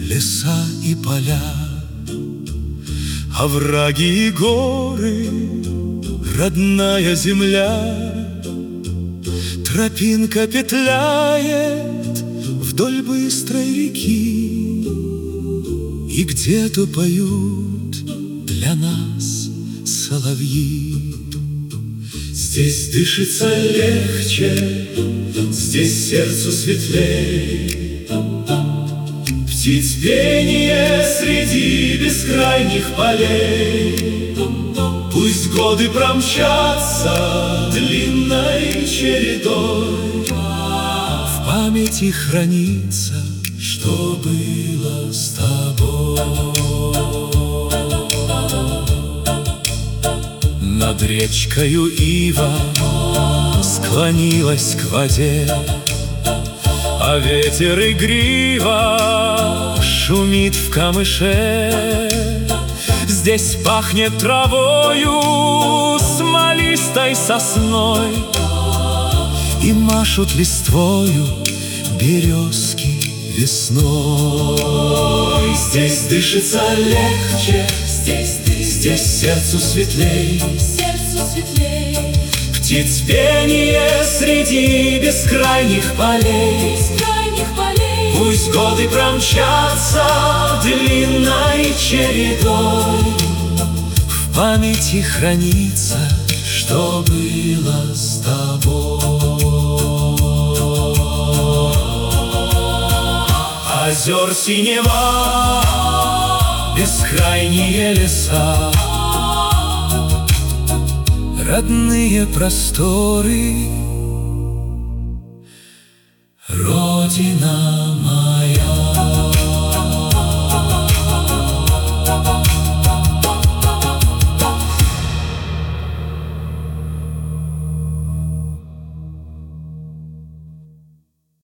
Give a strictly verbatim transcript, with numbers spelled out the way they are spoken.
леса и поля, овраги и горы, родная земля. Тропинка петляет вдоль быстрой реки, и где-то поют для нас соловьи. Здесь дышится легче, здесь сердцу светлей, птиц пение среди бескрайних полей. Пусть годы промчатся длинной чередой, в памяти хранится, что было с тобой. Над речкою ива склонилась к воде, а ветер игриво шумит в камыше. Здесь пахнет травою, смолистой сосной, и машут листвою березки весной. Здесь дышится легче, здесь, здесь сердцу светлей, сердцу светлей. Птиц пение среди бескрайних полей, бескрайних полей. Пусть годы промчатся длинной чередой, в памяти хранится, что было с тобой. Озер синева, бескрайние леса, родные просторы, Родина.